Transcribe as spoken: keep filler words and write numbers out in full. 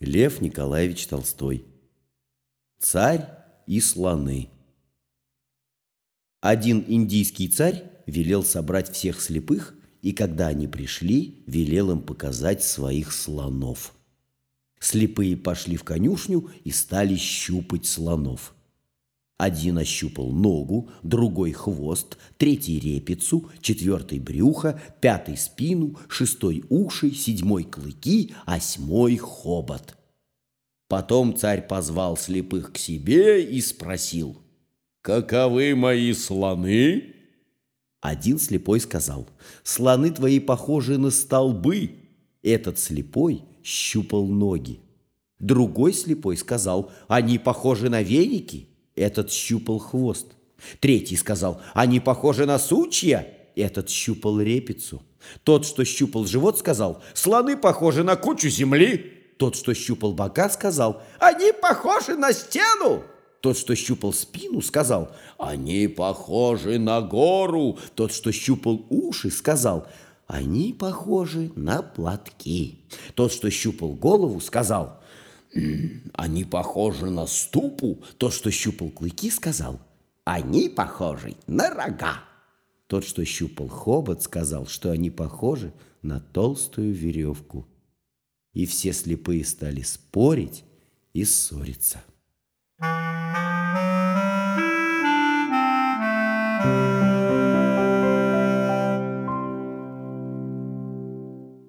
Лев Николаевич Толстой. Царь и слоны. Один индийский царь велел собрать всех слепых, и когда они пришли, велел им показать своих слонов. Слепые пошли в конюшню и стали щупать слонов. Один ощупал ногу, другой хвост, третий репицу, четвертый брюхо, пятый спину, шестой уши, седьмой клыки, осьмой хобот. Потом царь позвал слепых к себе и спросил: «Каковы мои слоны?» Один слепой сказал: «Слоны твои похожи на столбы». Этот слепой щупал ноги. Другой слепой сказал: «Они похожи на веники». Этот щупал хвост. Третий сказал: «Они похожи на сучья». Этот щупал репицу. Тот, что щупал живот, сказал: «Слоны похожи на кучу земли». Тот, что щупал бока, сказал: «Они похожи на стену». Тот, что щупал спину, сказал: «Они похожи на гору». Тот, что щупал уши, сказал: «Они похожи на платки». Тот, что щупал голову, сказал: «Они похожи на ступу». Тот, что щупал клыки, сказал: «Они похожи на рога». Тот, что щупал хобот, сказал, что они похожи на толстую веревку. И все слепые стали спорить и ссориться. Thank you.